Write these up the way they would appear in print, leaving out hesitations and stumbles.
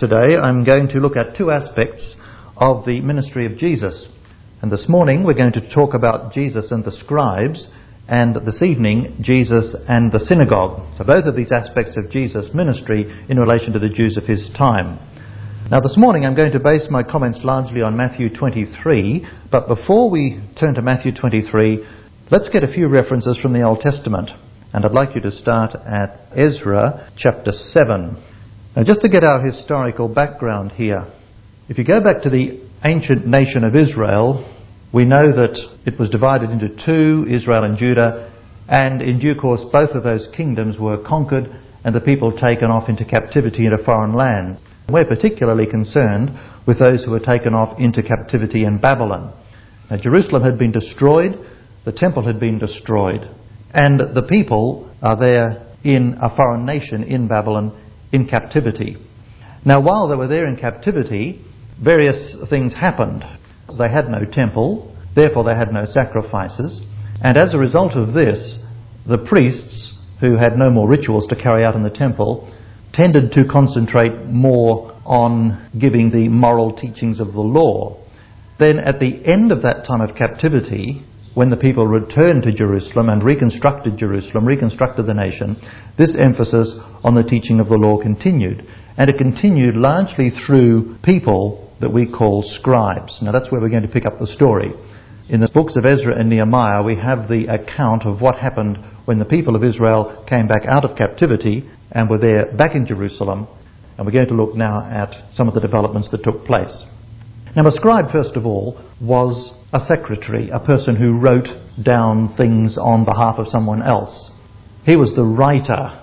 Today I'm going to look at two aspects of the ministry of Jesus. And this morning we're going to talk about Jesus and the scribes, and this evening Jesus and the synagogue. So both of these aspects of Jesus' ministry in relation to the Jews of his time. Now this morning I'm going to base my comments largely on Matthew 23, but before we turn to Matthew 23, let's get a few references from the Old Testament. And I'd like you to start at Ezra chapter 7. Now just to get our historical background here, if you go back to the ancient nation of Israel, we know that it was divided into two, Israel and Judah, and in due course both of those kingdoms were conquered and the people taken off into captivity into foreign lands. We're particularly concerned with those who were taken off into captivity in Babylon. Now, Jerusalem had been destroyed, the temple had been destroyed, and the people are there in a foreign nation in Babylon in captivity. Now, while they were there in captivity, various things happened. They had no temple, therefore they had no sacrifices, and as a result of this, the priests, who had no more rituals to carry out in the temple, tended to concentrate more on giving the moral teachings of the law. Then at the end of that time of captivity, when the people returned to Jerusalem and reconstructed the nation, this emphasis on the teaching of the law continued. And it continued largely through people that we call scribes. Now that's where we're going to pick up the story. In the books of Ezra and Nehemiah, we have the account of what happened when the people of Israel came back out of captivity and were there back in Jerusalem. And we're going to look now at some of the developments that took place. Now, a scribe, first of all, was a secretary, a person who wrote down things on behalf of someone else. He was the writer.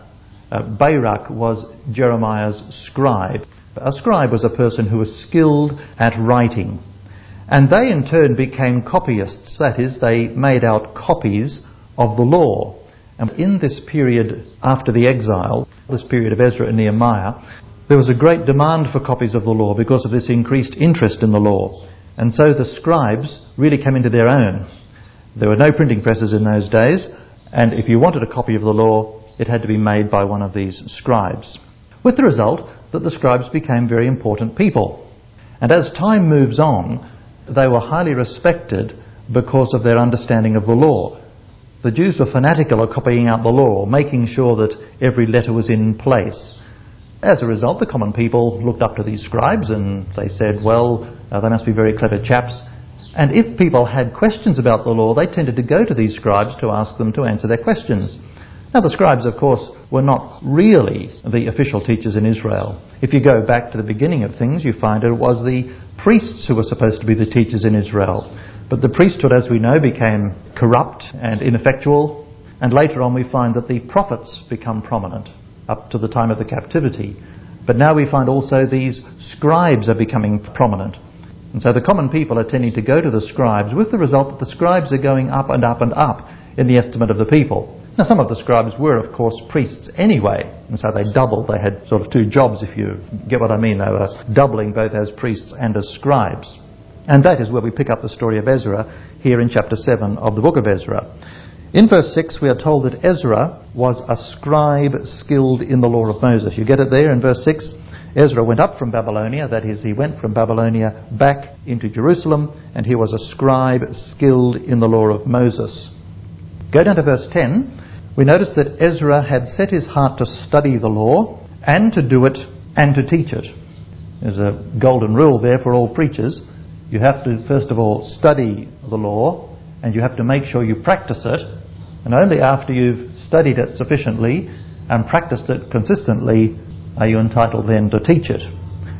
Baruch was Jeremiah's scribe. A scribe was a person who was skilled at writing. And they in turn became copyists, that is, they made out copies of the law. And in this period after the exile, this period of Ezra and Nehemiah, there was a great demand for copies of the law because of this increased interest in the law. And so the scribes really came into their own. There were no printing presses in those days, and if you wanted a copy of the law, it had to be made by one of these scribes. With the result that the scribes became very important people. And as time moves on, they were highly respected because of their understanding of the law. The Jews were fanatical of copying out the law, making sure that every letter was in place. As a result, the common people looked up to these scribes and they said, well, they must be very clever chaps. And if people had questions about the law, they tended to go to these scribes to ask them to answer their questions. Now, the scribes, of course, were not really the official teachers in Israel. If you go back to the beginning of things, you find it was the priests who were supposed to be the teachers in Israel. But the priesthood, as we know, became corrupt and ineffectual. And later on we find that the prophets become prominent up to the time of the captivity. But now we find also these scribes are becoming prominent. And so the common people are tending to go to the scribes, with the result that the scribes are going up and up and up in the estimate of the people. Now some of the scribes were, of course, priests anyway, and so they doubled. They had sort of two jobs, if you get what I mean. They were doubling both as priests and as scribes. And that is where we pick up the story of Ezra here in chapter 7 of the book of Ezra. In verse 6 we are told that Ezra was a scribe skilled in the law of Moses. You get it there in verse 6? Ezra went up from Babylonia, that is, he went from Babylonia back into Jerusalem, and he was a scribe skilled in the law of Moses. Go down to verse 10. We notice that Ezra had set his heart to study the law and to do it and to teach it. There's a golden rule there for all preachers. You have to, first of all, study the law, and you have to make sure you practice it. And only after you've studied it sufficiently and practiced it consistently are you entitled then to teach it.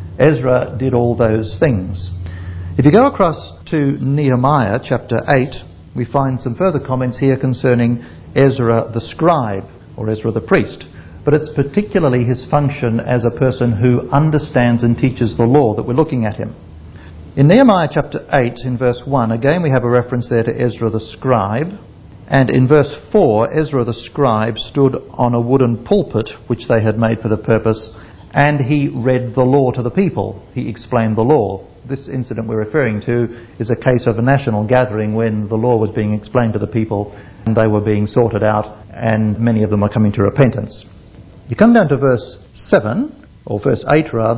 Ezra did all those things. If you go across to Nehemiah chapter 8, we find some further comments here concerning Ezra the scribe, or Ezra the priest. But it's particularly his function as a person who understands and teaches the law that we're looking at him. In Nehemiah chapter 8, in verse 1, again we have a reference there to Ezra the scribe. And in verse 4, Ezra the scribe stood on a wooden pulpit which they had made for the purpose, and he read the law to the people. He explained the law. This incident we're referring to is a case of a national gathering when the law was being explained to the people and they were being sorted out, and many of them are coming to repentance. You come down to verse 7, or verse 8 rather.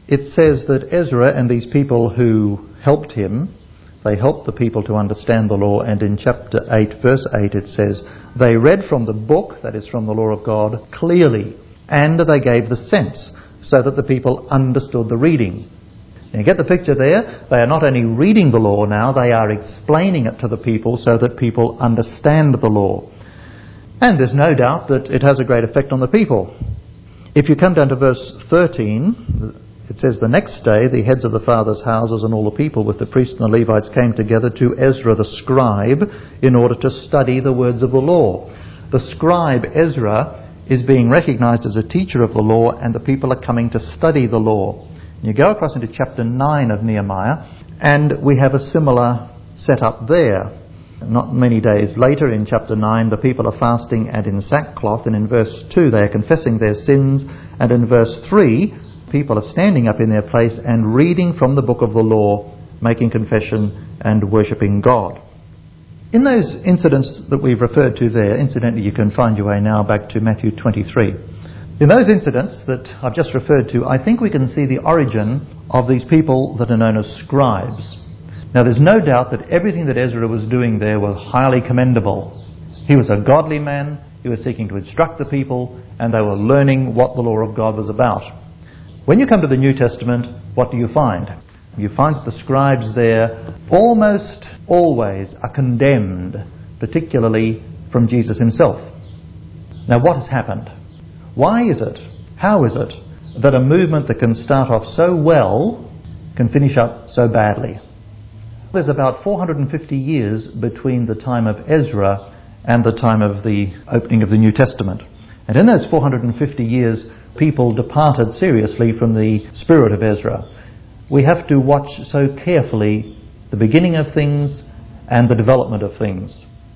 it says that Ezra and these people who helped him, they helped the people to understand the law, and in chapter 8, verse 8, it says, they read from the book, that is from the law of God, clearly, and they gave the sense, so that the people understood the reading. You get the picture there? They are not only reading the law now, they are explaining it to the people so that people understand the law. And there's no doubt that it has a great effect on the people. If you come down to verse 13, it says, the next day the heads of the fathers' houses and all the people with the priests and the Levites came together to Ezra the scribe in order to study the words of the law. The scribe Ezra is being recognized as a teacher of the law, and the people are coming to study the law. You go across into chapter 9 of Nehemiah, and we have a similar setup there. Not many days later, in chapter 9, the people are fasting and in sackcloth, and in verse 2 they are confessing their sins, and in verse 3 people are standing up in their place and reading from the book of the law, making confession and worshipping God. In those incidents that we've referred to there, incidentally you can find your way now back to Matthew 23. In those incidents that I've just referred to, I think we can see the origin of these people that are known as scribes. Now there's no doubt that everything that Ezra was doing there was highly commendable. He was a godly man, he was seeking to instruct the people, and they were learning what the law of God was about. When you come to the New Testament, what do you find? You find that the scribes there almost always are condemned, particularly from Jesus himself. Now what has happened? Why is it, how is it, that a movement that can start off so well can finish up so badly? There's about 450 years between the time of Ezra and the time of the opening of the New Testament. And in those 450 years, people departed seriously from the spirit of Ezra. We have to watch so carefully the beginning of things and the development of things.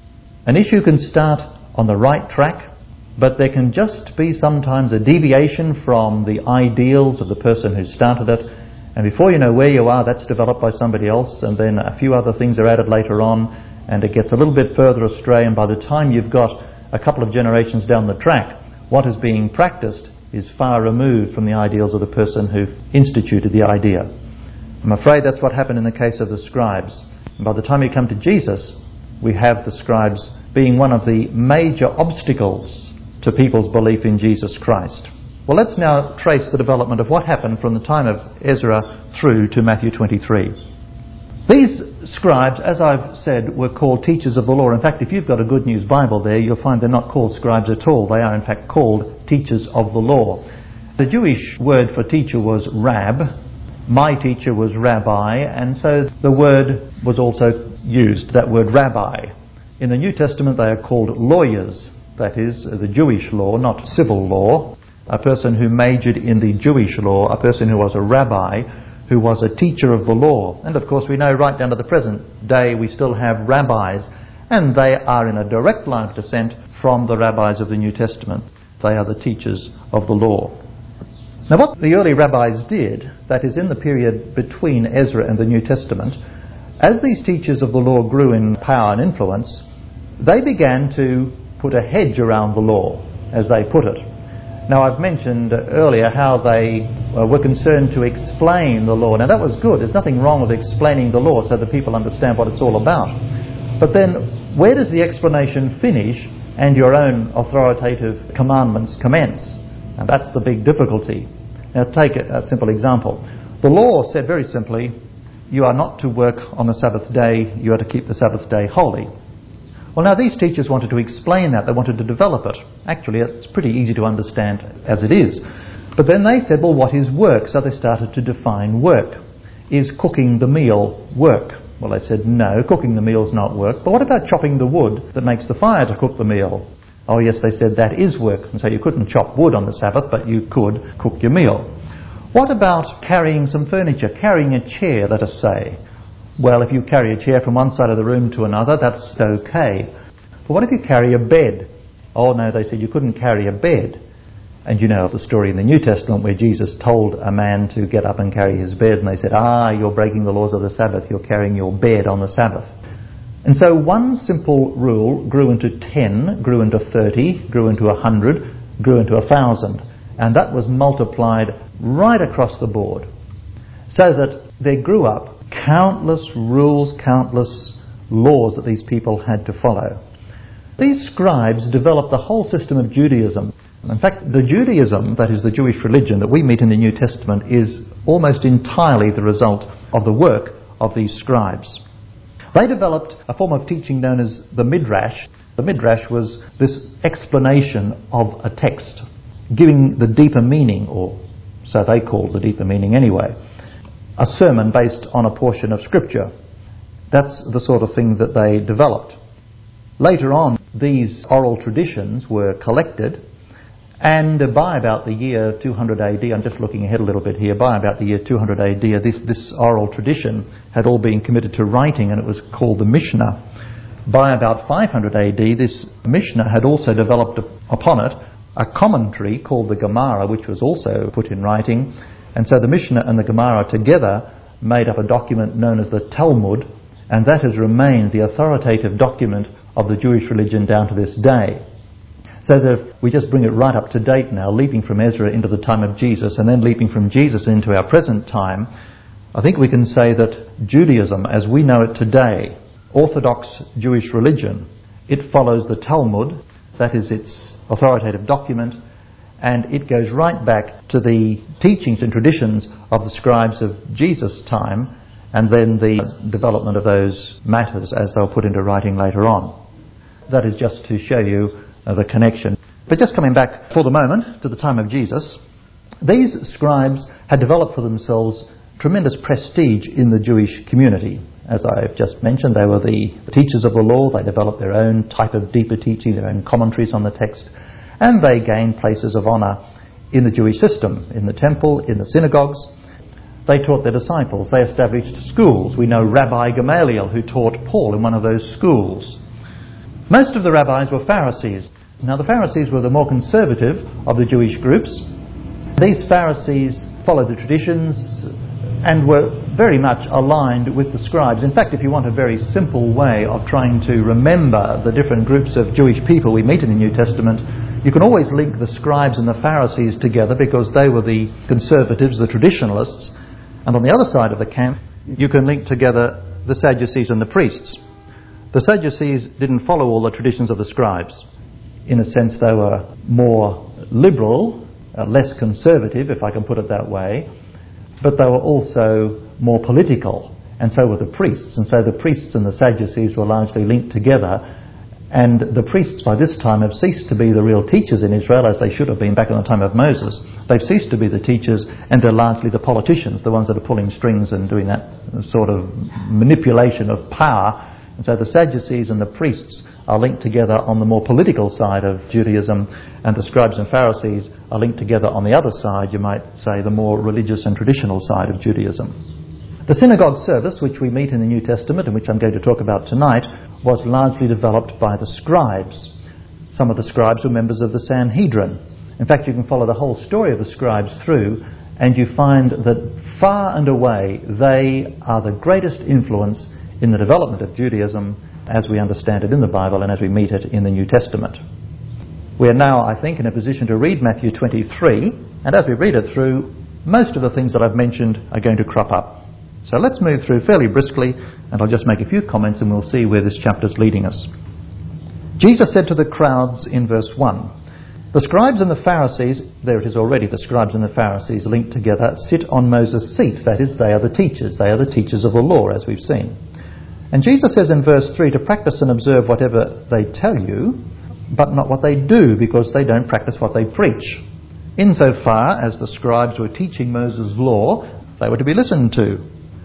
An issue can start on the right track, but there can just be sometimes a deviation from the ideals of the person who started it, and before you know where you are, that's developed by somebody else, and then a few other things are added later on, and it gets a little bit further astray, and by the time you've got a couple of generations down the track, what is being practiced is far removed from the ideals of the person who instituted the idea. I'm afraid that's what happened in the case of the scribes. And by the time you come to Jesus, we have the scribes being one of the major obstacles to people's belief in Jesus Christ. Well, let's now trace the development of what happened from the time of Ezra through to Matthew 23. These scribes, as I've said, were called teachers of the law. In fact, if you've got a Good News Bible there, you'll find they're not called scribes at all. They are in fact called teachers of the law. The Jewish word for teacher was rab. My teacher was rabbi, and so the word was also used, that word rabbi. In the New Testament they are called lawyers. That is, the Jewish law, not civil law. A person who majored in the Jewish law, a person who was a rabbi, who was a teacher of the law. And of course we know right down to the present day we still have rabbis, and they are in a direct line of descent from the rabbis of the New Testament. They are the teachers of the law. Now what the early rabbis did, that is in the period between Ezra and the New Testament, as these teachers of the law grew in power and influence, they began to put a hedge around the law, as they put it. Now I've mentioned earlier how they were concerned to explain the law. Now that was good. There's nothing wrong with explaining the law so that people understand what it's all about. But then where does the explanation finish and your own authoritative commandments commence? And that's the big difficulty. Now take a simple example. The law said very simply, you are not to work on the Sabbath day, you are to keep the Sabbath day holy. Well, now these teachers wanted to explain that. They wanted to develop it. Actually, it's pretty easy to understand as it is. But then they said, well, what is work? So they started to define work. Is cooking the meal work? Well, they said, no, cooking the meal is not work. But what about chopping the wood that makes the fire to cook the meal? Oh, yes, they said that is work. And so you couldn't chop wood on the Sabbath, but you could cook your meal. What about carrying some furniture, carrying a chair, let us say? Well, if you carry a chair from one side of the room to another, that's okay. But what if you carry a bed? Oh no, they said you couldn't carry a bed. And you know of the story in the New Testament where Jesus told a man to get up and carry his bed, and they said, you're breaking the laws of the Sabbath, you're carrying your bed on the Sabbath. And so one simple rule grew into 10, grew into 30, grew into 100, grew into 1,000. And that was multiplied right across the board. So that there grew up countless rules, countless laws that these people had to follow. These scribes developed the whole system of Judaism. In fact, the Judaism, that is the Jewish religion that we meet in the New Testament, is almost entirely the result of the work of these scribes. They developed a form of teaching known as the Midrash. The Midrash was this explanation of a text, giving the deeper meaning, or so they called the deeper meaning anyway. A sermon based on a portion of Scripture. That's the sort of thing that they developed. Later on, these oral traditions were collected, and by about the year 200 AD, I'm just looking ahead a little bit here, by about the year 200 AD, this oral tradition had all been committed to writing, and it was called the Mishnah. By about 500 AD, this Mishnah had also developed upon it a commentary called the Gemara, which was also put in writing. And so the Mishnah and the Gemara together made up a document known as the Talmud, and that has remained the authoritative document of the Jewish religion down to this day. So that if we just bring it right up to date now, leaping from Ezra into the time of Jesus and then leaping from Jesus into our present time, I think we can say that Judaism, as we know it today, Orthodox Jewish religion, it follows the Talmud, that is its authoritative document, and it goes right back to the teachings and traditions of the scribes of Jesus' time, and then the development of those matters as they'll put into writing later on. That is just to show you the connection. But just coming back for the moment to the time of Jesus, these scribes had developed for themselves tremendous prestige in the Jewish community. As I've just mentioned, they were the teachers of the law. They developed their own type of deeper teaching, their own commentaries on the text, and they gained places of honour in the Jewish system, in the temple, in the synagogues. They taught their disciples. They established schools. We know Rabbi Gamaliel, who taught Paul in one of those schools. Most of the rabbis were Pharisees. Now, the Pharisees were the more conservative of the Jewish groups. These Pharisees followed the traditions and were very much aligned with the scribes. In fact, if you want a very simple way of trying to remember the different groups of Jewish people we meet in the New Testament, you can always link the scribes and the Pharisees together because they were the conservatives, the traditionalists. And on the other side of the camp, you can link together the Sadducees and the priests. The Sadducees didn't follow all the traditions of the scribes. In a sense, they were more liberal, less conservative, if I can put it that way, but they were also more political, and so were the priests. And so the priests and the Sadducees were largely linked together, and the priests by this time have ceased to be the real teachers in Israel, as they should have been back in the time of Moses. They've ceased to be the teachers, and they're largely the politicians, the ones that are pulling strings and doing that sort of manipulation of power. And so the Sadducees and the priests are linked together on the more political side of Judaism, and the scribes and Pharisees are linked together on the other side, you might say, the more religious and traditional side of Judaism. The synagogue service, which we meet in the New Testament and which I'm going to talk about tonight, was largely developed by the scribes. Some of the scribes were members of the Sanhedrin. In fact, you can follow the whole story of the scribes through, and you find that far and away they are the greatest influence in the development of Judaism as we understand it in the Bible and as we meet it in the New Testament. We are now, I think, in a position to read Matthew 23, and as we read it through, most of the things that I've mentioned are going to crop up. So let's move through fairly briskly, and I'll just make a few comments and we'll see where this chapter is leading us. Jesus said to the crowds in verse 1, "The scribes and the Pharisees," there it is already, the scribes and the Pharisees linked together, "sit on Moses' seat." That is, they are the teachers. They are the teachers of the law, as we've seen. And Jesus says in verse 3 to practice and observe whatever they tell you, but not what they do, because they don't practice what they preach. Insofar as the scribes were teaching Moses' law, they were to be listened to.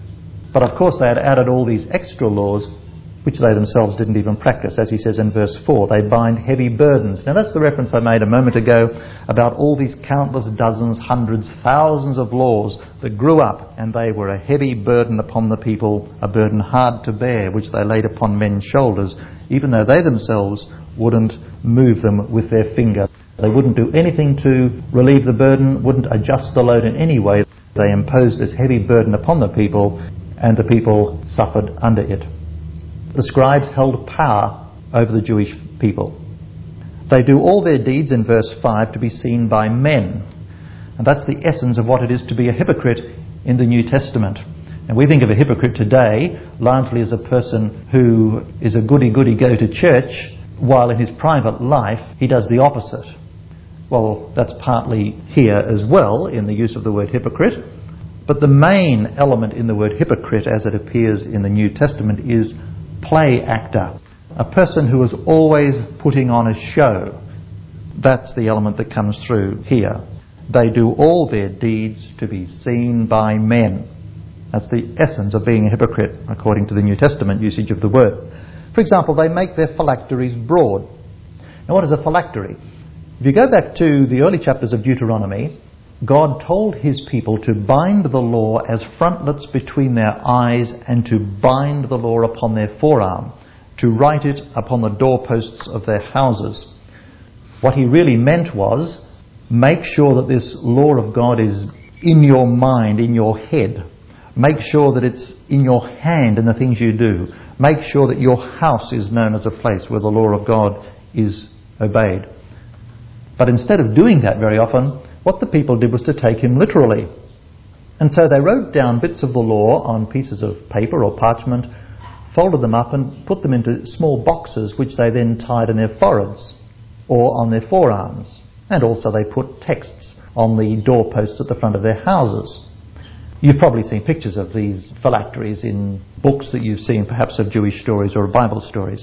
But of course they had added all these extra laws which they themselves didn't even practice. As he says in verse 4, they bind heavy burdens. Now that's the reference I made a moment ago about all these countless dozens, hundreds, thousands of laws that grew up, and they were a heavy burden upon the people, a burden hard to bear, which they laid upon men's shoulders, even though they themselves wouldn't move them with their finger. They wouldn't do anything to relieve the burden, wouldn't adjust the load in any way. They imposed this heavy burden upon the people, and the people suffered under it. The scribes held power over the Jewish people. They do all their deeds in verse 5 to be seen by men. And that's the essence of what it is to be a hypocrite in the New Testament. And we think of a hypocrite today largely as a person who is a goody-goody go-to-church, while in his private life he does the opposite. Well, that's partly here as well in the use of the word hypocrite, but the main element in the word hypocrite as it appears in the New Testament is play actor, a person who is always putting on a show. That's the element that comes through here. They do all their deeds to be seen by men. That's the essence of being a hypocrite, according to the New Testament usage of the word. For example, they make their phylacteries broad. Now, what is a phylactery? If you go back to the early chapters of Deuteronomy, God told his people to bind the law as frontlets between their eyes and to bind the law upon their forearm, to write it upon the doorposts of their houses. What he really meant was, make sure that this law of God is in your mind, in your head. Make sure that it's in your hand in the things you do. Make sure that your house is known as a place where the law of God is obeyed. But instead of doing that very often, what the people did was to take him literally. And so they wrote down bits of the law on pieces of paper or parchment, folded them up and put them into small boxes which they then tied in their foreheads or on their forearms. And also they put texts on the doorposts at the front of their houses. You've probably seen pictures of these phylacteries in books that you've seen, perhaps of Jewish stories or Bible stories.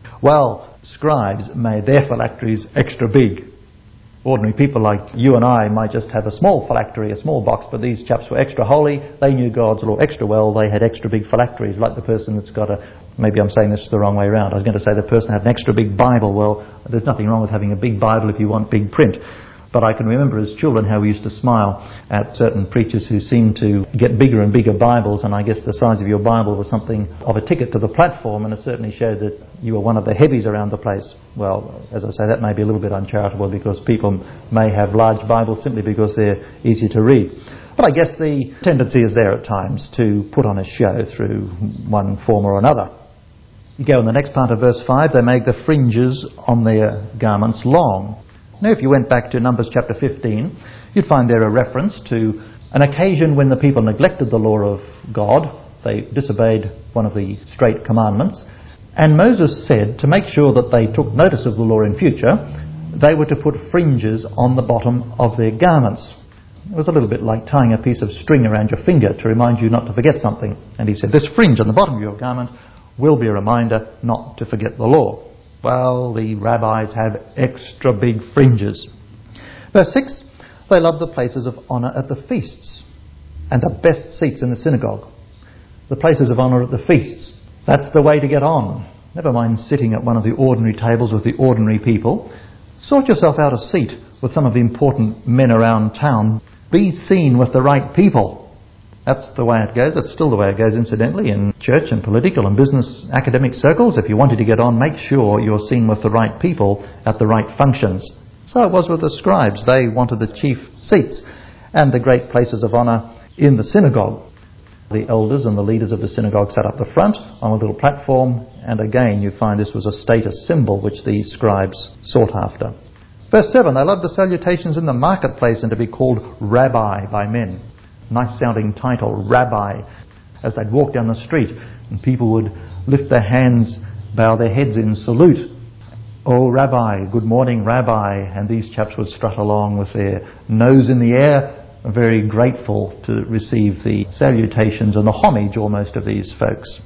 Well, scribes made their phylacteries extra big. Ordinary people like you and I might just have a small phylactery, a small box, but these chaps were extra holy. They knew God's law extra well. They had extra big phylacteries, like the person that's got maybe I'm saying this the wrong way around. I was going to say the person had an extra big Bible. Well, there's nothing wrong with having a big Bible if you want big print. But I can remember as children how we used to smile at certain preachers who seemed to get bigger and bigger Bibles, and I guess the size of your Bible was something of a ticket to the platform, and it certainly showed that you were one of the heavies around the place. Well, as I say, that may be a little bit uncharitable because people may have large Bibles simply because they're easy to read. But I guess the tendency is there at times to put on a show through one form or another. You go in the next part of verse 5, they make the fringes on their garments long. Now, if you went back to Numbers chapter 15, you'd find there a reference to an occasion when the people neglected the law of God. They disobeyed one of the straight commandments. And Moses said to make sure that they took notice of the law in future, they were to put fringes on the bottom of their garments. It was a little bit like tying a piece of string around your finger to remind you not to forget something. And he said, this fringe on the bottom of your garment will be a reminder not to forget the law. Well, the rabbis have extra big fringes. Verse 6, they love the places of honour at the feasts and the best seats in the synagogue. The places of honour at the feasts. That's the way to get on. Never mind sitting at one of the ordinary tables with the ordinary people. Sort yourself out a seat with some of the important men around town. Be seen with the right people. That's the way it goes. It's still the way it goes, incidentally, in church and political and business academic circles. If you wanted to get on, make sure you're seen with the right people at the right functions. So it was with the scribes. They wanted the chief seats and the great places of honour in the synagogue. The elders and the leaders of the synagogue sat up the front on a little platform, and again you find this was a status symbol which the scribes sought after. Verse 7, they loved the salutations in the marketplace and to be called rabbi by men. Nice sounding title, rabbi, as they'd walk down the street and people would lift their hands, bow their heads in salute. Oh, rabbi, good morning, rabbi. And these chaps would strut along with their nose in the air, very grateful to receive the salutations and the homage almost of these folks.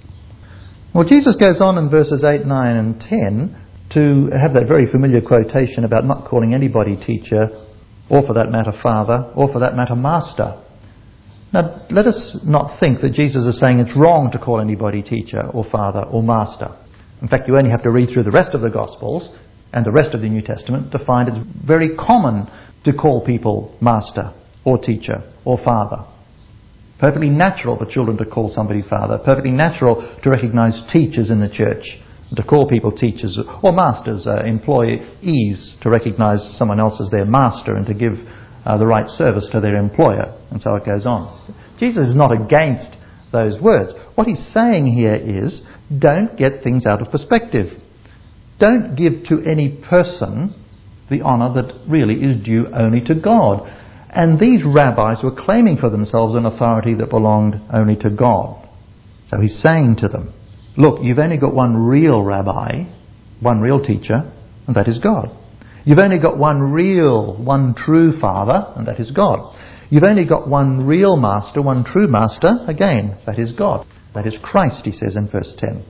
Well, Jesus goes on in verses 8, 9 and 10 to have that very familiar quotation about not calling anybody teacher, or for that matter father, or for that matter master. Now, let us not think that Jesus is saying it's wrong to call anybody teacher or father or master. In fact, you only have to read through the rest of the Gospels and the rest of the New Testament to find it's very common to call people master or teacher or father. Perfectly natural for children to call somebody father. Perfectly natural to recognise teachers in the church. To call people teachers or masters, employees, to recognise someone else as their master and to give the right service to their employer. And so it goes on. Jesus is not against those words. What he's saying here is, don't get things out of perspective. Don't give to any person the honour that really is due only to God. And these rabbis were claiming for themselves an authority that belonged only to God. So he's saying to them, look, you've only got one real rabbi, one real teacher, and that is God. You've only got one true father, and that is God. You've only got one real master, one true master, again, that is God. That is Christ, he says in verse 10.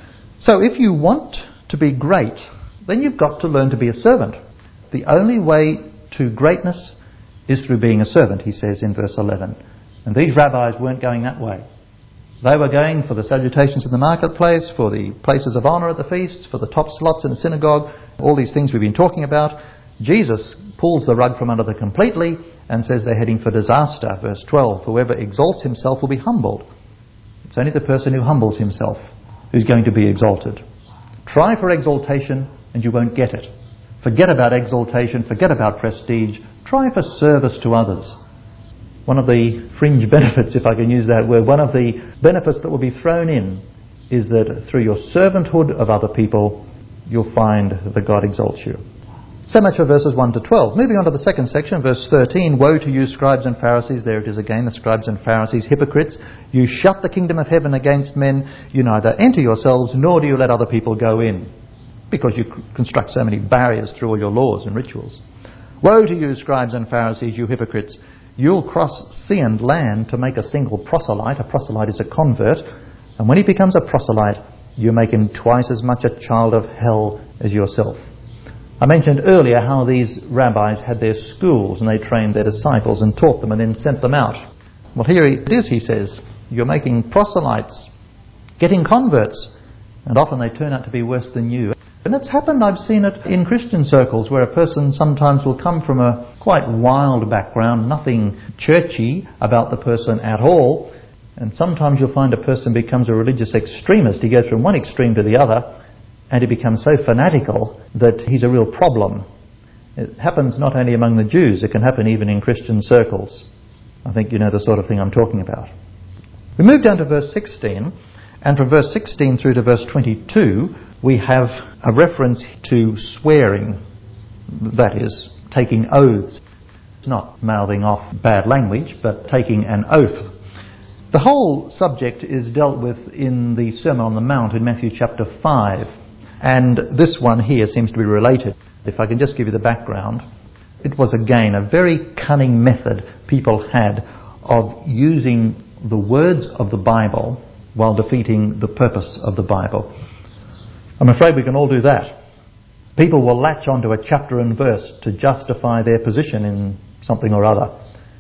So if you want to be great, then you've got to learn to be a servant. The only way to greatness is through being a servant, he says in verse 11. And these rabbis weren't going that way. They were going for the salutations in the marketplace, for the places of honour at the feasts, for the top slots in the synagogue, all these things we've been talking about. Jesus pulls the rug from under them completely and says they're heading for disaster. Verse 12, whoever exalts himself will be humbled. It's only the person who humbles himself who's going to be exalted. Try for exaltation and you won't get it. Forget about exaltation, forget about prestige. Try for service to others. One of the fringe benefits, if I can use that word, one of the benefits that will be thrown in is that through your servanthood of other people, you'll find that God exalts you. So much for verses 1 to 12. Moving on to the second section, verse 13. Woe to you, scribes and Pharisees. There it is again, the scribes and Pharisees, hypocrites. You shut the kingdom of heaven against men. You neither enter yourselves, nor do you let other people go in, because you construct so many barriers through all your laws and rituals. Woe to you, scribes and Pharisees, you hypocrites. You'll cross sea and land to make a single proselyte. A proselyte is a convert. And when he becomes a proselyte, you make him twice as much a child of hell as yourself. I mentioned earlier how these rabbis had their schools and they trained their disciples and taught them and then sent them out. Well, here it is, he says. You're making proselytes, getting converts, and often they turn out to be worse than you. And it's happened, I've seen it in Christian circles, where a person sometimes will come from a quite wild background, nothing churchy about the person at all, and sometimes you'll find a person becomes a religious extremist. He goes from one extreme to the other, and he becomes so fanatical that he's a real problem. It happens not only among the Jews, it can happen even in Christian circles. I think you know the sort of thing I'm talking about. We move down to verse 16, and from verse 16 through to verse 22, we have a reference to swearing, that is, taking oaths. Not mouthing off bad language, but taking an oath. The whole subject is dealt with in the Sermon on the Mount in Matthew chapter 5, and this one here seems to be related. If I can just give you the background, it was again a very cunning method people had of using the words of the Bible while defeating the purpose of the Bible. I'm afraid we can all do that. People will latch onto a chapter and verse to justify their position in something or other.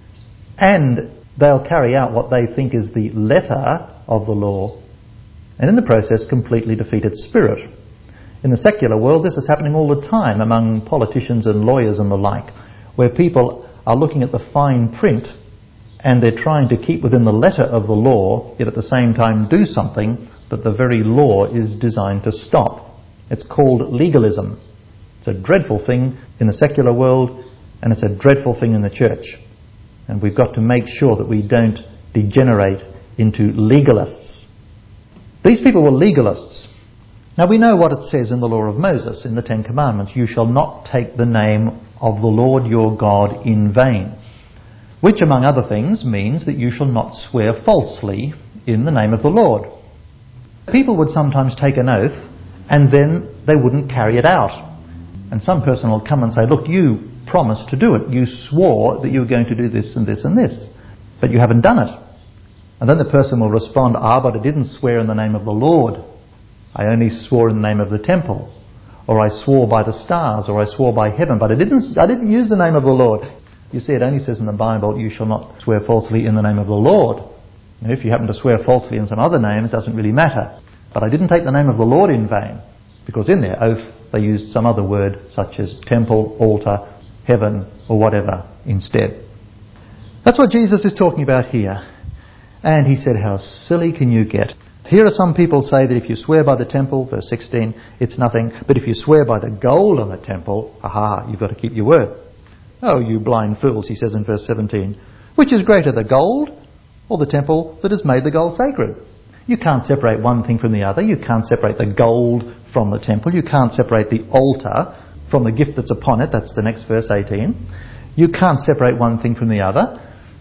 And they'll carry out what they think is the letter of the law, and in the process completely defeat its spirit. In the secular world, this is happening all the time among politicians and lawyers and the like, where people are looking at the fine print and they're trying to keep within the letter of the law, yet at the same time do something that the very law is designed to stop. It's called legalism. It's a dreadful thing in the secular world, and it's a dreadful thing in the church. And we've got to make sure that we don't degenerate into legalists. These people were legalists. Now we know what it says in the law of Moses, in the Ten Commandments. You shall not take the name of the Lord your God in vain. Which, among other things, means that you shall not swear falsely in the name of the Lord. People would sometimes take an oath and then they wouldn't carry it out. And some person will come and say, look, you promised to do it. You swore that you were going to do this and this and this, but you haven't done it. And then the person will respond, but I didn't swear in the name of the Lord. I only swore in the name of the temple. Or I swore by the stars, or I swore by heaven, but I didn't use the name of the Lord. You see, it only says in the Bible, you shall not swear falsely in the name of the Lord. Now, if you happen to swear falsely in some other name, it doesn't really matter. But I didn't take the name of the Lord in vain, because in their oath they used some other word such as temple, altar, heaven, or whatever instead. That's what Jesus is talking about here. And he said, how silly can you get? Here are some people say that if you swear by the temple, verse 16, it's nothing. But if you swear by the gold on the temple, you've got to keep your word. Oh, you blind fools, he says in verse 17. Which is greater, the gold or the temple that has made the gold sacred? You can't separate one thing from the other. You can't separate the gold from the temple. You can't separate the altar from the gift that's upon it. That's the next verse 18. You can't separate one thing from the other.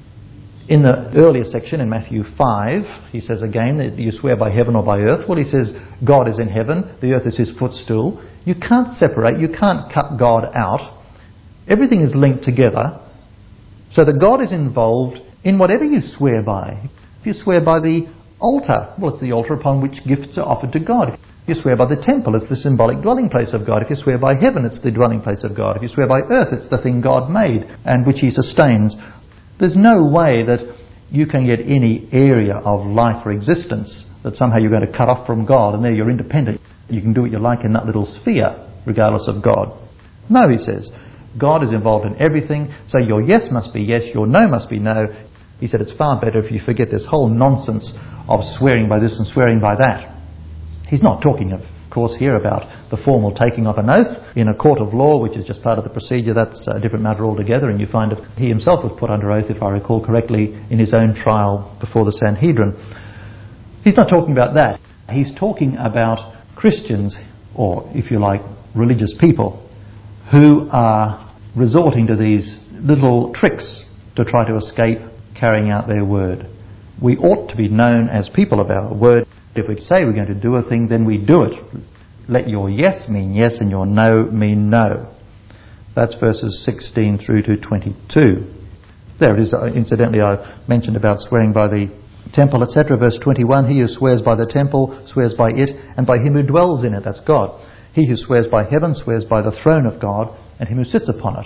In the earlier section, in Matthew 5, he says again that you swear by heaven or by earth. Well, he says God is in heaven, the earth is his footstool. You can't separate, you can't cut God out. Everything is linked together, so that God is involved in whatever you swear by. If you swear by the altar, well, it's the altar upon which gifts are offered to God. If you swear by the temple, it's the symbolic dwelling place of God. If you swear by heaven, it's the dwelling place of God. If you swear by earth, it's the thing God made and which he sustains. There's no way that you can get any area of life or existence that somehow you're going to cut off from God and there you're independent. You can do what you like in that little sphere, regardless of God. No, he says, God is involved in everything, so your yes must be yes, your no must be no. He said it's far better if you forget this whole nonsense of swearing by this and swearing by that. He's not talking, of course, here about the formal taking of an oath in a court of law, which is just part of the procedure. That's a different matter altogether, and you find that he himself was put under oath, if I recall correctly, in his own trial before the Sanhedrin. He's not talking about that. He's talking about Christians, or if you like, religious people, who are resorting to these little tricks to try to escape carrying out their word. We ought to be known as people of our word. If we say we're going to do a thing, then we do it. Let your yes mean yes and your no mean no. That's verses 16 through to 22. There it is. Incidentally, I mentioned about swearing by the temple, etc. Verse 21, he who swears by the temple swears by it and by him who dwells in it, that's God. He who swears by heaven swears by the throne of God and him who sits upon it.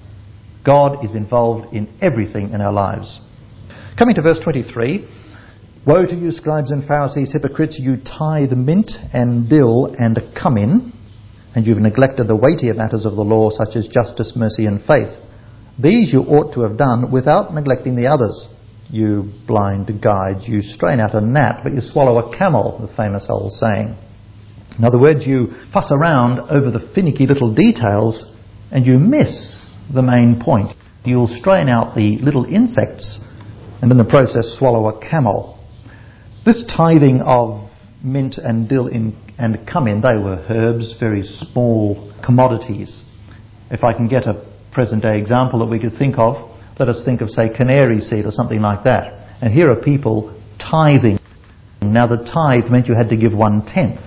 God is involved in everything in our lives. Coming to verse 23, woe to you, scribes and Pharisees, hypocrites, you tithe mint and dill and cumin, and you've neglected the weightier matters of the law, such as justice, mercy and faith. These you ought to have done without neglecting the others. You blind guides, you strain out a gnat, but you swallow a camel, the famous old saying. In other words, you fuss around over the finicky little details and you miss the main point. You'll strain out the little insects and in the process swallow a camel. This tithing of mint and dill and cumin, they were herbs, very small commodities. If I can get a present day example that we could think of, let us think of, say, canary seed or something like that. And here are people tithing. Now the tithe meant you had to give 1/10.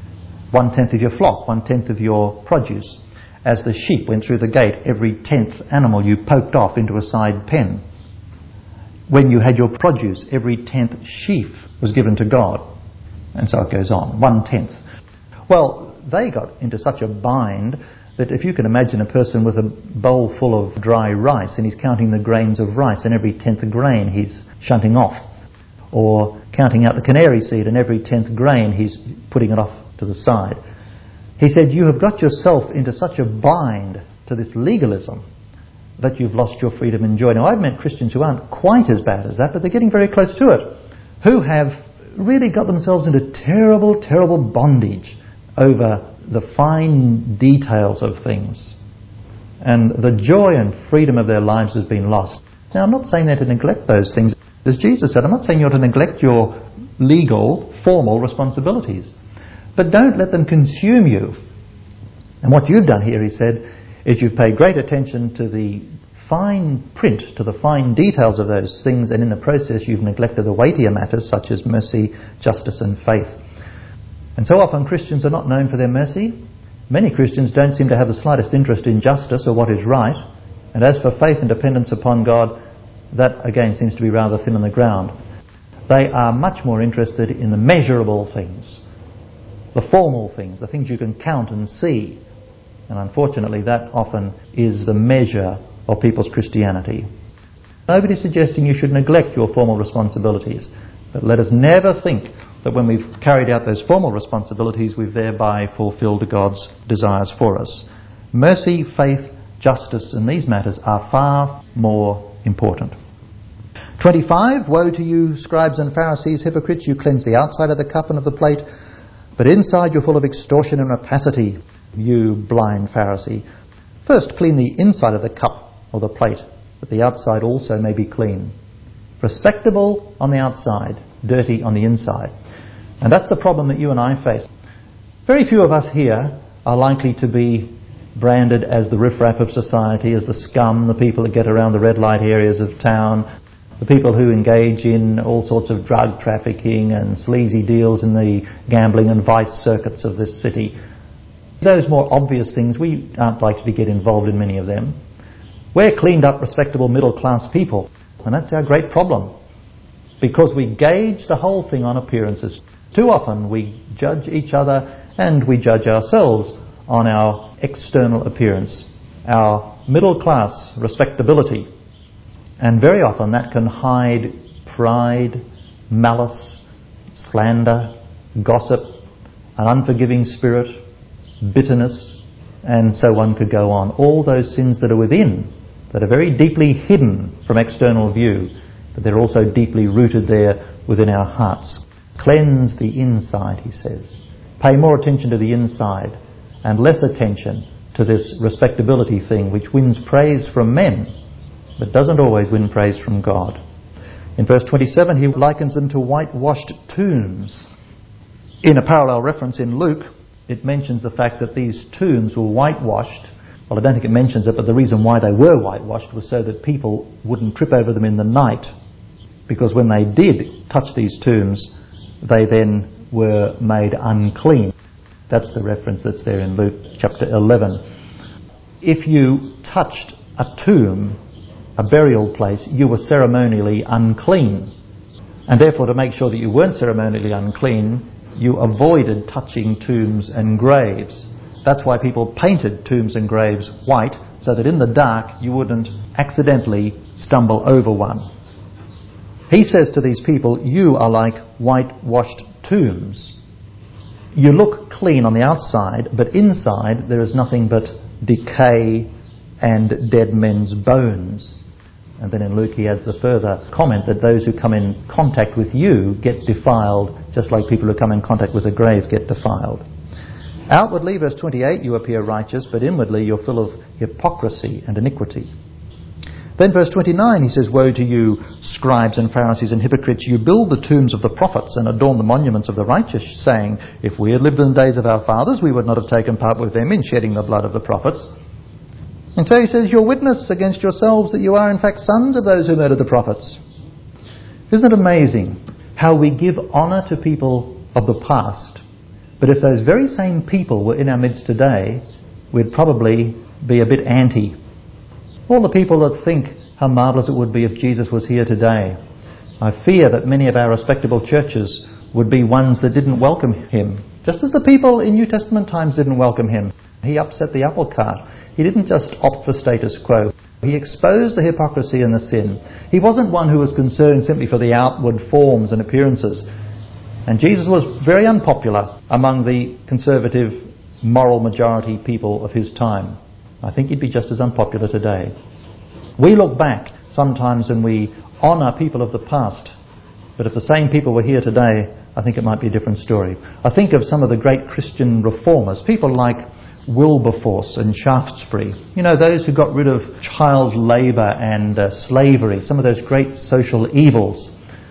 1/10 of your flock, 1/10 of your produce. As the sheep went through the gate, every 10th animal you poked off into a side pen. When you had your produce, every 10th sheaf was given to God. And so it goes on, 1/10. Well, they got into such a bind that if you can imagine a person with a bowl full of dry rice and he's counting the grains of rice and every 10th grain he's shunting off, or counting out the canary seed and every 10th grain he's putting it off to the side. He said, you have got yourself into such a bind to this legalism that you've lost your freedom and joy. Now, I've met Christians who aren't quite as bad as that, but they're getting very close to it, who have really got themselves into terrible, terrible bondage over the fine details of things. And the joy and freedom of their lives has been lost. Now, I'm not saying they're to neglect those things. As Jesus said, I'm not saying you're to neglect your legal, formal responsibilities. But don't let them consume you. And what you've done here, he said, is you've paid great attention to the fine print, to the fine details of those things, and in the process you've neglected the weightier matters such as mercy, justice and faith. And so often Christians are not known for their mercy. Many Christians don't seem to have the slightest interest in justice or what is right. And as for faith and dependence upon God, that again seems to be rather thin on the ground. They are much more interested in the measurable things, the formal things, the things you can count and see. And unfortunately that often is the measure of people's Christianity. Nobody's suggesting you should neglect your formal responsibilities, but let us never think that when we've carried out those formal responsibilities we've thereby fulfilled God's desires for us. Mercy, faith, justice and these matters are far more important. 25, woe to you, scribes and Pharisees, hypocrites, you cleanse the outside of the cup and of the plate, but inside you're full of extortion and rapacity, you blind Pharisee. First clean the inside of the cup or the plate, that the outside also may be clean. Respectable on the outside, dirty on the inside. And that's the problem that you and I face. Very few of us here are likely to be branded as the riffraff of society, as the scum, the people that get around the red light areas of town, the people who engage in all sorts of drug trafficking and sleazy deals in the gambling and vice circuits of this city. Those more obvious things, we aren't likely to get involved in many of them. We're cleaned up, respectable, middle-class people, and that's our great problem, because we gauge the whole thing on appearances. Too often we judge each other and we judge ourselves on our external appearance, our middle-class respectability. And very often that can hide pride, malice, slander, gossip, an unforgiving spirit, bitterness, and so one could go on. All those sins that are within, that are very deeply hidden from external view, but they're also deeply rooted there within our hearts. Cleanse the inside, he says. Pay more attention to the inside and less attention to this respectability thing which wins praise from men but doesn't always win praise from God. In verse 27 he likens them to whitewashed tombs. In a parallel reference in Luke, it mentions the fact that these tombs were whitewashed. Well, I don't think it mentions it, but the reason why they were whitewashed was so that people wouldn't trip over them in the night, because when they did touch these tombs, they then were made unclean. That's the reference that's there in Luke chapter 11. If you touched a tomb, a burial place, you were ceremonially unclean. And therefore, to make sure that you weren't ceremonially unclean, you avoided touching tombs and graves. That's why people painted tombs and graves white, so that in the dark you wouldn't accidentally stumble over one. He says to these people, you are like whitewashed tombs. You look clean on the outside, but inside there is nothing but decay and dead men's bones. And then in Luke he adds the further comment that those who come in contact with you get defiled, just like people who come in contact with a grave get defiled. Outwardly, verse 28, you appear righteous, but inwardly you're full of hypocrisy and iniquity. Then verse 29 he says, woe to you, scribes and Pharisees and hypocrites, you build the tombs of the prophets and adorn the monuments of the righteous, saying, if we had lived in the days of our fathers, we would not have taken part with them in shedding the blood of the prophets. And so he says, you're witness against yourselves that you are in fact sons of those who murdered the prophets. Isn't it amazing how we give honour to people of the past, but if those very same people were in our midst today, we'd probably be a bit anti. All the people that think how marvellous it would be if Jesus was here today, I fear that many of our respectable churches would be ones that didn't welcome him, just as the people in New Testament times didn't welcome him. He upset the apple cart. He didn't just opt for status quo. He exposed the hypocrisy and the sin. He wasn't one who was concerned simply for the outward forms and appearances. And Jesus was very unpopular among the conservative, moral majority people of his time. I think he'd be just as unpopular today. We look back sometimes and we honour people of the past, but if the same people were here today, I think it might be a different story. I think of some of the great Christian reformers, people like Wilberforce and Shaftesbury. You know, those who got rid of child labour and slavery, some of those great social evils.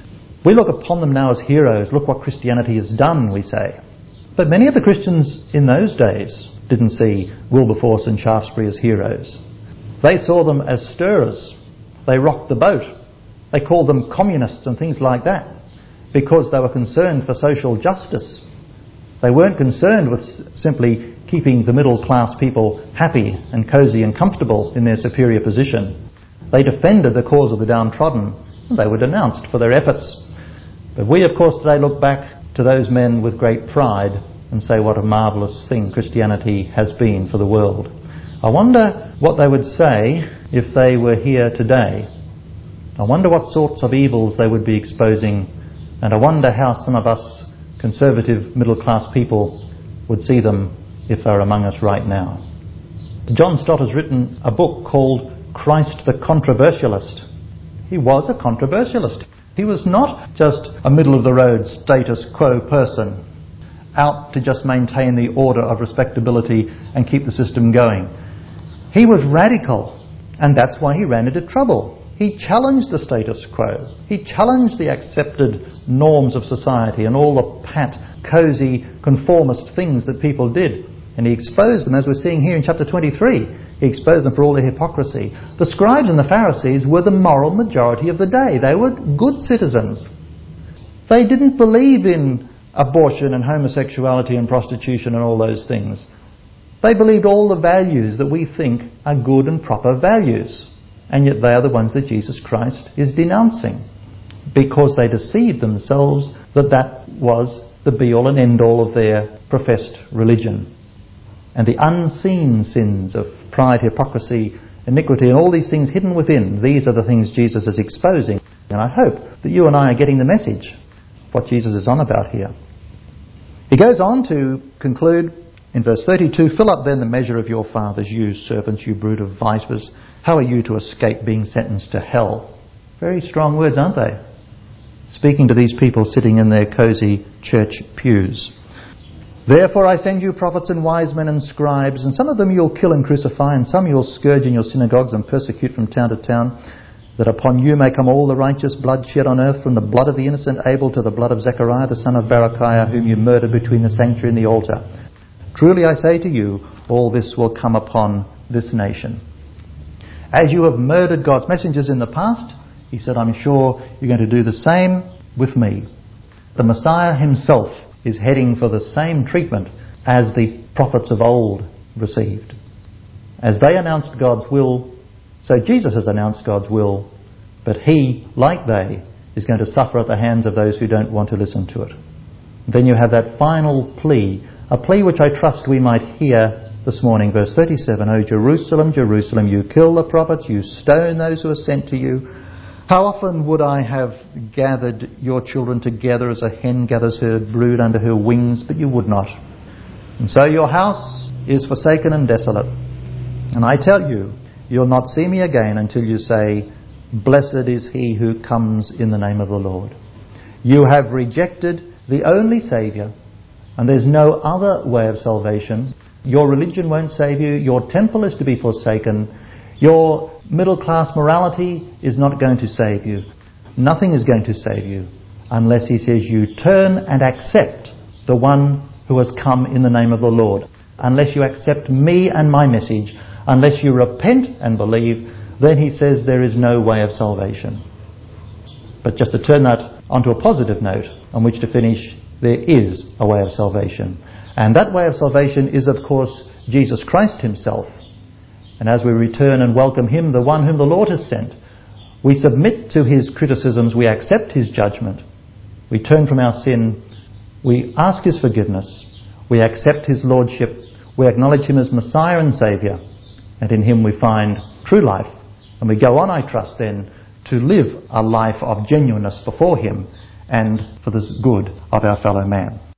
We look upon them now as heroes. Look what Christianity has done, we say. But many of the Christians in those days didn't see Wilberforce and Shaftesbury as heroes. They saw them as stirrers. They rocked the boat. They called them communists and things like that because they were concerned for social justice. They weren't concerned with simply keeping the middle class people happy and cosy and comfortable in their superior position. They defended the cause of the downtrodden, and they were denounced for their efforts. But we, of course, today look back to those men with great pride and say what a marvellous thing Christianity has been for the world. I wonder what they would say if they were here today. I wonder what sorts of evils they would be exposing, and I wonder how some of us conservative middle-class people would see them if they're among us right now. John Stott has written a book called Christ the Controversialist. He was a controversialist. He was not just a middle-of-the-road status quo person out to just maintain the order of respectability and keep the system going. He was radical, and that's why he ran into trouble. He challenged the status quo. He challenged the accepted norms of society and all the pat, cosy, conformist things that people did. And he exposed them, as we're seeing here in chapter 23. He exposed them for all their hypocrisy. The scribes and the Pharisees were the moral majority of the day. They were good citizens. They didn't believe in abortion and homosexuality and prostitution and all those things. They believed all the values that we think are good and proper values. And yet they are the ones that Jesus Christ is denouncing, because they deceived themselves that was the be-all and end-all of their professed religion. And the unseen sins of pride, hypocrisy, iniquity, and all these things hidden within, these are the things Jesus is exposing. And I hope that you and I are getting the message, what Jesus is on about here. He goes on to conclude in verse 32, "Fill up then the measure of your fathers, you servants, you brood of vipers. How are you to escape being sentenced to hell?" Very strong words, aren't they? Speaking to these people sitting in their cosy church pews. "Therefore I send you prophets and wise men and scribes, and some of them you'll kill and crucify, and some you'll scourge in your synagogues and persecute from town to town, that upon you may come all the righteous blood shed on earth, from the blood of the innocent Abel to the blood of Zechariah the son of Berechiah, whom you murdered between the sanctuary and the altar. Truly I say to you, all this will come upon this nation. As you have murdered God's messengers in the past," he said, "I'm sure you're going to do the same with me." The Messiah himself is heading for the same treatment as the prophets of old received. As they announced God's will, so Jesus has announced God's will, but he, like they, is going to suffer at the hands of those who don't want to listen to it. Then you have that final plea, a plea which I trust we might hear this morning, verse 37, "O Jerusalem, Jerusalem, you kill the prophets, you stone those who are sent to you. How often would I have gathered your children together as a hen gathers her brood under her wings, but you would not. And so your house is forsaken and desolate. And I tell you, you'll not see me again until you say, 'Blessed is he who comes in the name of the Lord.' You have rejected the only Saviour, and there's no other way of salvation. Your religion won't save you. Your temple is to be forsaken. Your middle-class morality is not going to save you. Nothing is going to save you unless he says you turn and accept the one who has come in the name of the Lord. Unless you accept me and my message, unless you repent and believe, then he says there is no way of salvation." But just to turn that onto a positive note on which to finish, there is a way of salvation. And that way of salvation is, of course, Jesus Christ himself. And as we return and welcome him, the one whom the Lord has sent, we submit to his criticisms, we accept his judgment, we turn from our sin, we ask his forgiveness, we accept his lordship, we acknowledge him as Messiah and Saviour, and in him we find true life. And we go on, I trust then, to live a life of genuineness before him and for the good of our fellow man.